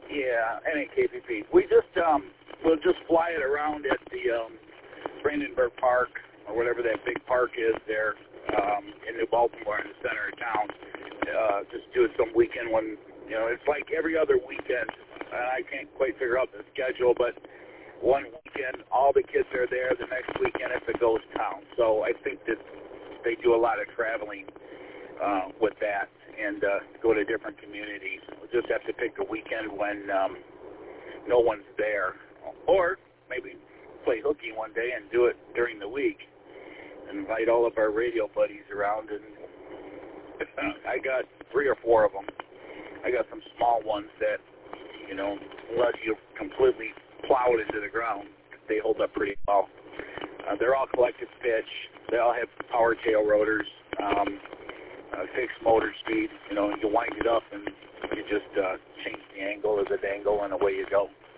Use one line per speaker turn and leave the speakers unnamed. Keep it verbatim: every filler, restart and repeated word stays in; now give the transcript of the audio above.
Yeah, N A K P P. We just um, we'll just fly it around at the um, Brandenburg Park or whatever that big park is there um, in New Baltimore in the center of town. Uh, just do it some weekend when you know it's like every other weekend. And I can't quite figure out the schedule, but one weekend all the kids are there. The next weekend it's a ghost town. So I think that they do a lot of traveling uh, with that and uh, go to different communities. We'll just have to pick a weekend when um, no one's there. Or maybe play hooky one day and do it during the week. Invite all of our radio buddies around. And I got three or four of them. I got some small ones that, you know, unless you completely plow it into the ground, they hold up pretty well. Uh, they're all collective pitch. They all have power tail rotors. Um, Uh, fixed motor speed, you know, you wind it up and you just uh, change the angle or the dangle and away you go.